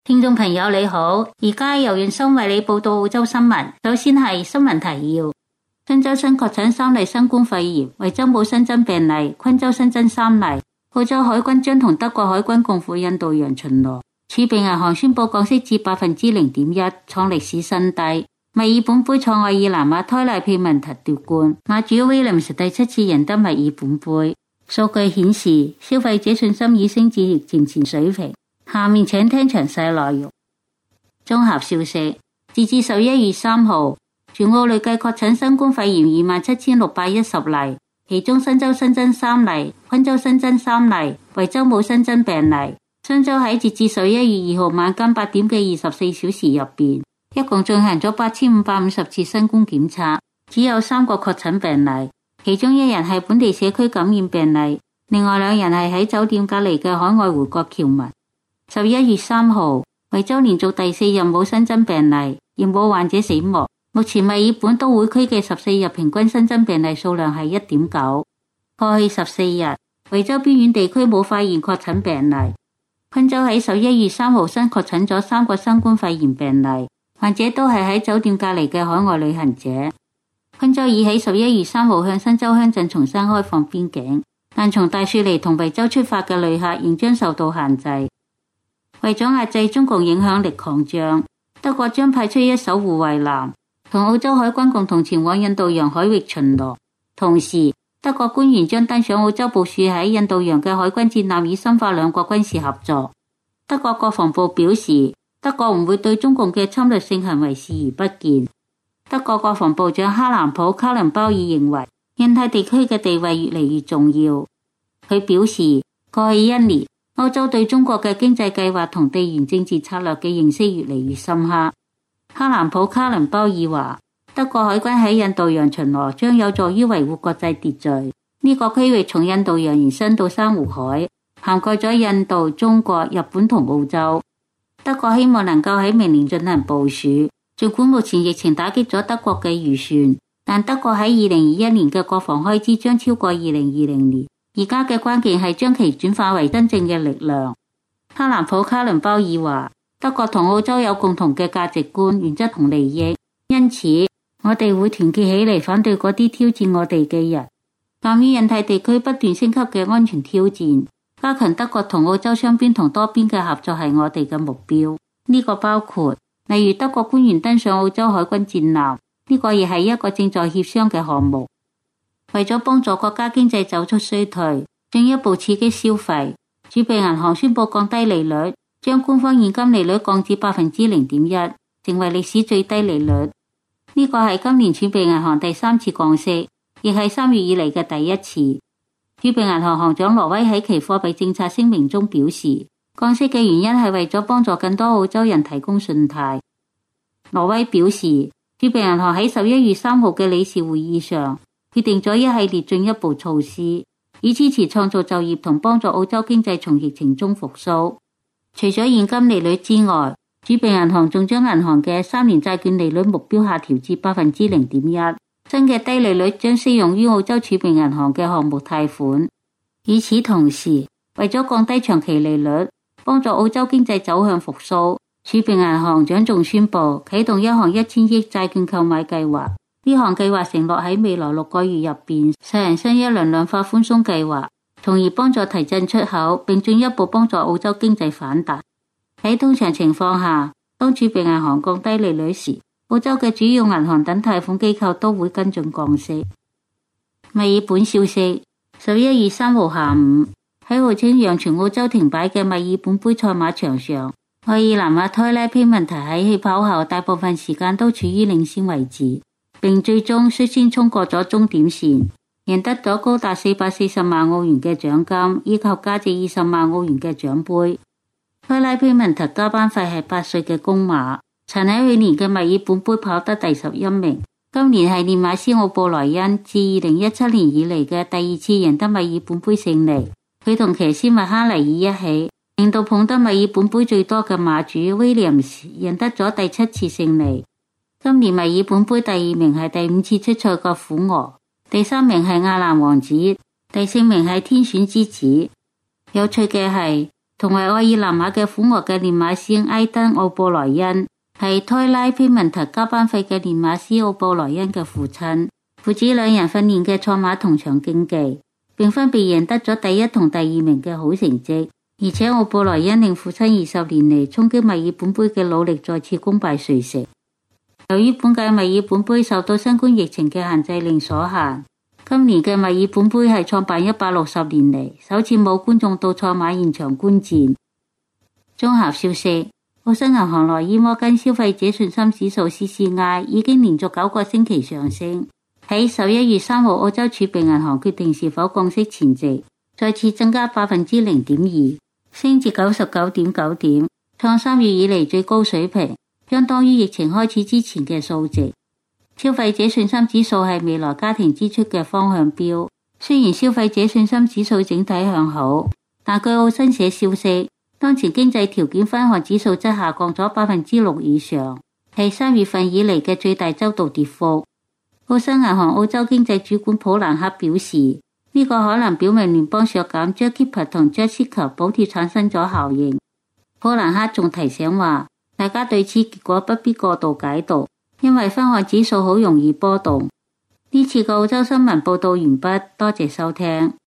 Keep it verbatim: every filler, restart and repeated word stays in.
聽眾朋友你好，而家由袁生為你報道澳洲新聞。首先係新聞提要：新州新確診三例新冠肺炎，維州冇新增病例，昆州新增三例。澳洲海軍將同德國海軍共赴印度洋巡邏。儲備銀行宣布降息至百分之零點一，創歷史新低。墨爾本杯賽愛爾蘭馬胎賴皮文特奪冠，馬主威廉斯第七次贏得墨爾本杯。數據顯示，消費者信心已升至疫情前水平。下面請聽詳細內容。綜合消息，截至十一月三號，全澳累計確診新冠肺炎二萬七千六百一十例，其中新州新增三例，昆州新增三例，維州冇新增病例。新州喺截至十一月二號晚間八點嘅二十四小時入邊，一共進行咗八千五百五十次新冠檢測，只有三個確診病例，其中一人係本地社區感染病例，另外兩人係喺酒店隔離嘅海外回國僑民。十一月三號，維州連續第四日冇新增病例，亦冇患者死亡。目前墨爾本都會區嘅十四日平均新增病例數量係一點九。過去十四日，維州邊遠地區冇發現確診病例。昆州喺十一月三號新確診咗三個新冠肺炎病例，患者都係喺酒店隔離嘅海外旅行者。昆州已喺十一月三號向新州鄉鎮重新開放邊境，但從大雪梨同維州出發嘅旅客仍將受到限制。為咗壓制中共影響力擴張，德國將派出一艘護衛艦，同澳洲海軍共同前往印度洋海域巡邏。同時，德國官員將登上澳洲部署喺印度洋嘅海軍戰艦，以深化兩國軍事合作。德國國防部表示，德國唔會對中共嘅侵略性行為視而不見。德國國防部長哈蘭普卡倫鮑爾認為，印太地區嘅地位越嚟越重要。佢表示，過去一年，歐洲對中國嘅經濟計劃同地緣政治策略嘅認識越嚟越深刻。哈蘭普卡倫鮑爾話，德國海軍喺印度洋巡邏將有助於維護國際秩序。呢個區域從印度洋延伸到珊瑚海，涵蓋咗印度、中國、日本同澳洲。德國希望能夠喺明年進行部署。儘管目前疫情打擊咗德國嘅預算，但德國喺二零二一年嘅國防開支將超過二零二零年。而家嘅關鍵係將其轉化為真正嘅力量。哈蘭普卡倫鮑爾話，德國同澳洲有共同嘅價值觀、原則同利益，因此我哋會團結起嚟反對嗰啲挑戰我哋嘅人。鑒於印太地區不斷升級嘅安全挑戰，加強德國同澳洲雙邊同多邊嘅合作係我哋嘅目標。呢個包括例如德國官員登上澳洲海軍戰艦，呢個亦係一個正在協商嘅項目。為咗幫助國家經濟走出衰退，進一步刺激消費，儲備銀行宣布降低利率，將官方現金利率降至百分之零點一，成為歷史最低利率。呢個係今年儲備銀行第三次降息，亦係三月以嚟嘅第一次。儲備銀行行長羅威喺其貨幣政策聲明中表示，降息嘅原因係為咗幫助更多澳洲人提供信貸。羅威表示，儲備銀行喺十一月三號嘅理事會議上決定咗一系列進一步措施，以支持創造就業同幫助澳洲經濟從疫情中復甦。除咗現金利率之外，儲備銀行仲將銀行嘅三年債券利率目標下調至百分之零點一。新嘅低利率將適用於澳洲儲備銀行嘅項目貸款。與此同時，為咗降低長期利率，幫助澳洲經濟走向復甦，儲備銀行長仲宣布啟動一項一千億債券購買計劃。呢項計劃承諾喺未來六個月入邊實行新一輪量化寬鬆計劃，從而幫助提振出口，並進一步幫助澳洲經濟反彈。喺通常情況下，當儲備銀行降低利率時，澳洲嘅主要銀行等貸款機構都會跟進降息。墨爾本消息，十一月三號下午，喺號稱讓全澳洲停擺嘅墨爾本杯賽馬場上，愛爾蘭馬胎賴皮文特喺起跑後大部分時間都處於領先位置，並最終率先衝過咗終點線，贏得咗高達四百四十萬澳元嘅獎金，以及價值二十萬澳元嘅獎杯。胎賴皮文特加班費係八歲嘅公馬，曾喺去年嘅墨爾本杯跑得第十一名。今年係練馬師奧布萊恩自二零一七年以嚟嘅第二次贏得墨爾本杯勝利。佢同騎師麥哈尼爾一起，令到捧得墨爾本杯最多嘅馬主威廉士贏得咗第七次勝利。今年墨爾本杯第二名係第五次出賽嘅虎鵝，第三名係亞蘭王子，第四名係天選之子。有趣嘅係， 同為愛爾蘭馬嘅虎顎嘅練馬師埃登奧布萊恩，係胎拉菲文特加班費嘅練馬師奧布萊恩嘅父親。父子兩人訓練嘅賽馬同場競技，並分別贏得咗第一同第二名嘅好成績。而且奧布萊恩令父親二十年嚟衝擊墨爾本杯嘅努力再次功敗垂成。由於本屆墨爾本杯受到新冠疫情嘅限制令所限，今年嘅墨爾本杯係創辦一百六十年嚟首次冇觀眾到賽馬現場觀戰。綜合消息，澳新銀行內伊摩根消費者信心指數 C C I 已經連續九個星期上升。喺十一月三號澳洲儲備銀行決定是否降息前夕，再次增加百分之零點二，升至九十九點九點，創三月以嚟最高水平，相當於疫情開始之前嘅數值。消費者信心指數係未來家庭支出嘅方向標，雖然消費者信心指數整體向好，但據澳新社消息，當前經濟條件分項指數則下降咗百分之六以上，係三月份以嚟嘅最大周度跌幅。澳新銀行澳洲經濟主管普蘭克表示，呢、這個可能表明聯邦削減 JobKeeper 同 JobSeeker 補貼產生咗效應。普蘭克仲提醒話，大家對此結果不必過度解讀，因為分項指數好容易波動。呢次嘅澳洲新聞報道完畢，多謝收聽。